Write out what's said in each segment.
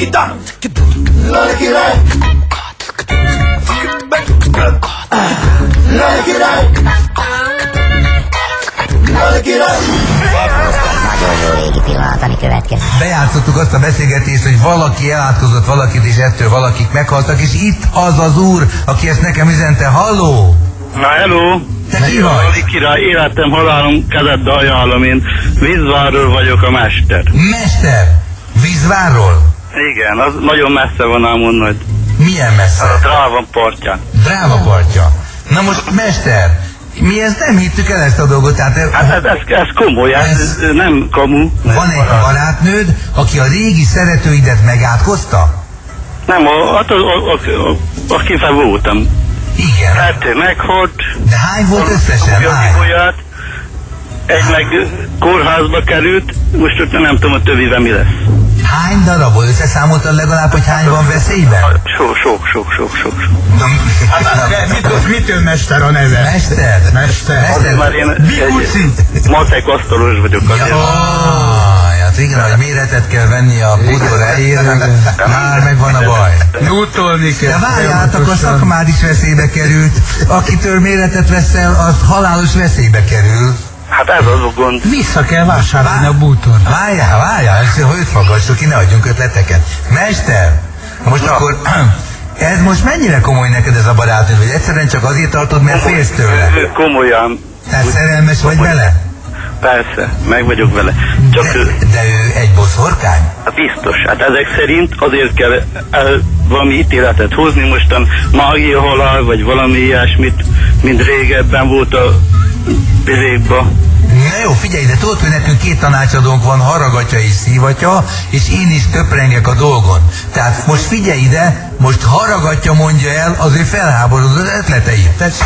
Lali király! Lali király! Lali király! Nagyon jó régi pillanat, ami következik. Bejátszottuk azt a beszélgetést, hogy valaki elátkozott valakit, és ettől valakik meghaltak, és itt az az úr, aki ezt nekem üzente. Halló! Na, hello! Te ki vagy? Lali király, életem, halálom, kezedbe ajánlom, én Vízvárról vagyok a mester. Mester! Vízvárról? Igen, az nagyon messze van ám onnan. Milyen messze? A Dráva partján. Dráva partja. Na most, mester, mi ezt nem hittük el, ezt a dolgot, tehát... Hát ez komoly, ez nem kamu. Van egy barátnőd, aki a régi szeretőidet megátkozta? Nem, akivel voltam. Igen. Kettő meghalt. De hány volt összesen? Hány? Egy meg kórházba került, most ott nem tudom a többivel mi lesz. Hány darabból? Összeszámoltad legalább, hogy hány van veszélyben? Sok. Mitől mester a neve? Mester? Azért már én egy matek asztalos vagyok azért. Hát igen, hogy méretet kell venni a bútor helyére, már megvan a baj. Nútolni kell. De várjátok, a szakmád is veszélybe került. Akitől méretet veszel, az halálos veszélybe kerül. Hát ez az a gond. Vissza kell vásárolni a bútort. Várjál, hogy őt faggassuk ki, ne adjunk ötleteket. Mester, most akkor... Ez most mennyire komoly neked ez a barátnőd, vagy egyszerűen csak azért tartod, mert félsz tőle? Komolyan. Tehát szerelmes vagy vele? Persze, meg vagyok vele. Csak De ő egy boszorkány? Hát biztos. Hát ezek szerint azért kell valami ítéletet hozni, mostan mágia halál, vagy valami ilyesmit, mint régebben volt a bizékba. Na jó, figyelj, de tudod, hogy nekünk két tanácsadónk van, Haragatya és Szívatya, és én is töprengek a dolgon. Tehát most figyelj ide, most Haragatya mondja el az ő felháborodott ötleteit. Tessék!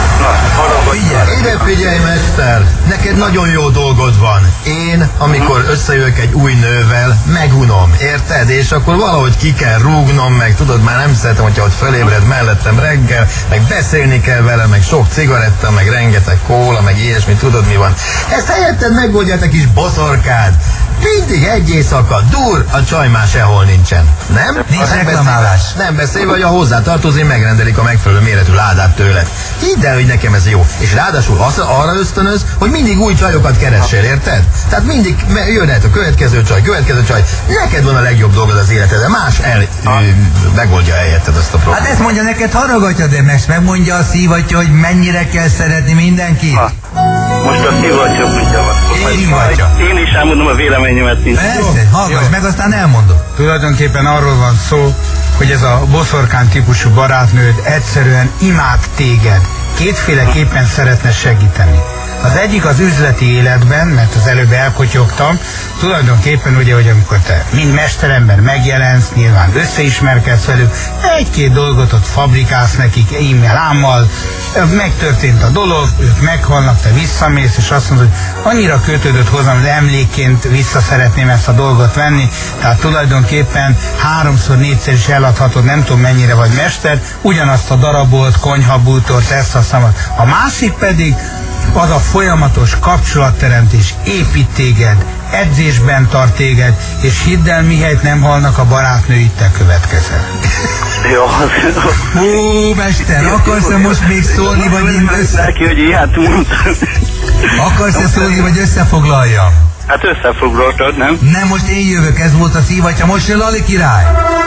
Figyelj, mester! Neked nagyon jó dolgod van. Én, amikor összejövök egy új nővel, megunom, érted? És akkor valahogy ki kell rúgnom, meg tudod, már nem szeretem, hogyha ott fölébred mellettem reggel, meg beszélni kell vele, meg sok cigaretta, meg rengeteg kóla, meg ilyesmi, tudod mi van. Ezt helyetted megoldja te kis boszorkád. Mindig egy éjszaka dur, a csaj már sehol nincsen. Nem? Nincs reklamálás. Nem beszélve, hogy a hozzátartozói megrendelik a megfelelő méretű ládát tőled. Hidd el, hogy nekem ez jó. És ráadásul arra ösztönöz, hogy mindig új csajokat keressél, érted? Tehát mindig jönhet a következő csaj. Neked van a legjobb dolgod az életedben, más megoldja helyetted ezt a problémát. Hát ezt mondja neked Haragatya, de megmondja a Szívatya, hogy mennyire kell szeretni mindenkit. Most a Szívatya mondja van. Én is elmondom a véleményemet. Persze, hallgass meg, aztán elmondom. Tulajdonképpen arról van szó, hogy ez a boszorkán típusú barátnőd egyszerűen imád téged. Kétféleképpen szeretne segíteni. Az egyik az üzleti életben, mert az előbb elkotyogtam, tulajdonképpen ugye, hogy amikor te mind mesterember megjelensz, nyilván összeismerkedsz velük, egy-két dolgot ott fabrikálsz nekik e-mail-ámmal, megtörtént a dolog, ők meghalnak, te visszamész, és azt mondod, hogy annyira kötődött hozzám, hogy emlékként vissza szeretném ezt a dolgot venni, tehát tulajdonképpen 3-4-szer is eladhatod, nem tudom mennyire vagy mester, ugyanazt a darabolt, konyhabútort, ezt a szamat. A másik pedig az a folyamatos kapcsolatteremtés épít téged, edzésben tart téged, és hidd el, mihelyt nem halnak a barátnőid, te következel. Jó. Hú, mester, akarsz-e most még szólni, vagy én Neki, hogy ilyet mondtam. Akarsz-e szólni, vagy összefoglaljam? Hát összefoglaltad, nem? Nem, most én jövök, ez volt a Szívatya, most jön Lali király.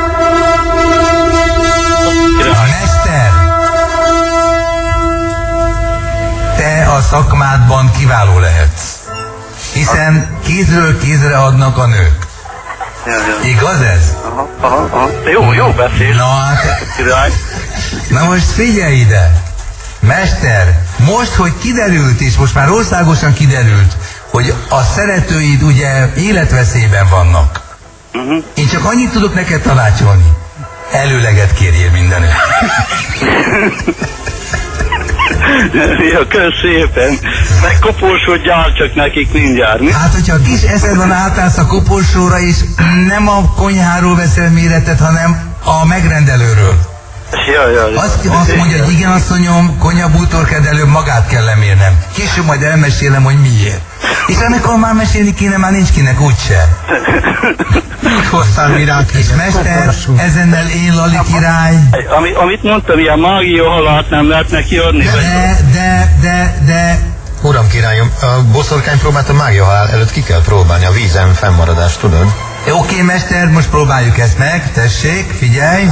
Mester! Te a szakmádban kiváló lehetsz. Hiszen kézről kézre adnak a nők. Ja. Igaz ez? Aha. Jó beszél. Na most figyelj ide! Mester, most, hogy kiderült, és most már országosan kiderült, hogy a szeretőid ugye életveszélyben vannak. Én csak annyit tudok neked tanácsolni. Előleget kérjél mindenütt. Ja, kösz szépen. Meg koporsódjál csak nekik mindjárt, mi? Hát, hogyha a kis eszedben átállsz a koporsóra, és nem a konyháról veszel méretet, hanem a megrendelőről. Ja. Azt mondja, hogy igen, asszonyom, konyhabútorkád előbb magát kell lemérnem. Később majd elmesélem, hogy miért. És amikor már mesélni kéne, már nincs kinek úgyse. Mit hoztál És mester, ezennel én Lali király. Amit mondtam, ilyen mágia halat nem lehet neki adni? Vagy? De... Uram királyom, a boszorkány próbát a mágia halál előtt ki kell próbálni, a vízen fennmaradást, tudod? Oké, mester, most próbáljuk ezt meg, tessék, figyelj.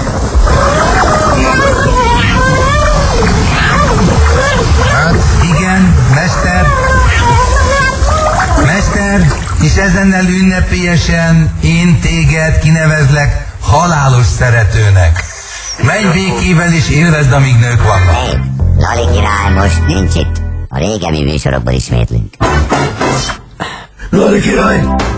Hát, Igen, mester, és ezennel ünnepélyesen én téged kinevezlek halálos szeretőnek. Menj békével és élvezd, amíg nők vannak. Hé, Lali király most nincs itt. A régebbi műsorokból ismétlünk. Lali király,